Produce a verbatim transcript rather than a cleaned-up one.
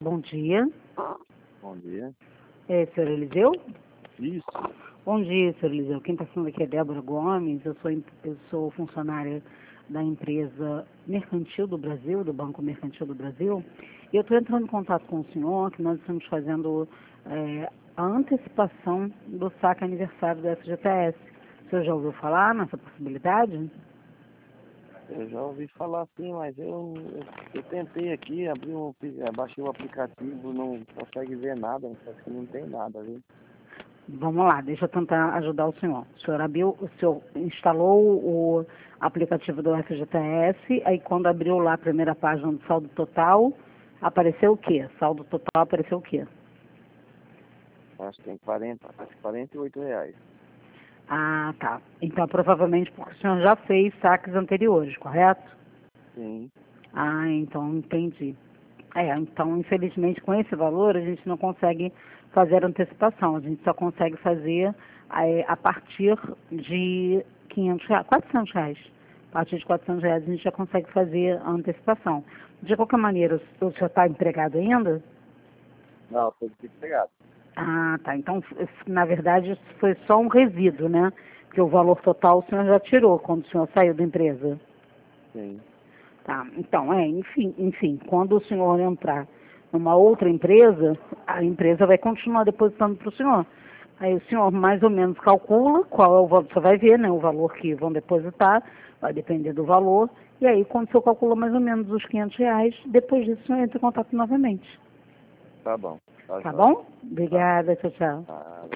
Bom dia. Bom dia. É, senhor Eliseu? Isso. Bom dia, senhor Eliseu. Quem está falando aqui é Débora Gomes. Eu sou, em- eu sou funcionária da empresa Mercantil do Brasil, do Banco Mercantil do Brasil. E eu estou entrando em contato com o senhor, que nós estamos fazendo é, a antecipação do saque aniversário do F G T S. O senhor já ouviu falar nessa possibilidade? Eu já ouvi falar assim, mas eu, eu, eu tentei aqui, abri um, apli- eh, baixei o aplicativo, não consegue ver nada, parece que não tem nada, viu? Vamos lá, deixa eu tentar ajudar o senhor. O senhor abriu, o senhor instalou o aplicativo do F G T S, aí quando abriu lá a primeira página do saldo total, apareceu o quê? Saldo total apareceu o quê? Acho que tem quarenta, acho que quarenta e oito reais. Ah, tá. Então, provavelmente porque o senhor já fez saques anteriores, correto? Sim, Ah, então entendi. É, então, infelizmente, com esse valor, a gente não consegue fazer antecipação. A gente só consegue fazer é, a partir de quinhentos reais, quatrocentos reais. A partir de quatrocentos reais a gente já consegue fazer a antecipação. De qualquer maneira, o senhor está empregado ainda? não, foi desempregado. Ah, tá. Então, f- na verdade, isso foi só um resíduo, né? Porque o valor total o senhor já tirou quando o senhor saiu da empresa. Sim, Tá, então, é, enfim, enfim, quando o senhor entrar numa outra empresa, a empresa vai continuar depositando para o senhor. Aí o senhor mais ou menos calcula qual é o valor, você vai ver, né, o valor que vão depositar, vai depender do valor, e aí quando o senhor calcula mais ou menos os quinhentos reais, depois disso o senhor entra em contato novamente. tá bom. Tá Tá jóia. bom? Tá. Obrigada, tchau, tchau. Tá.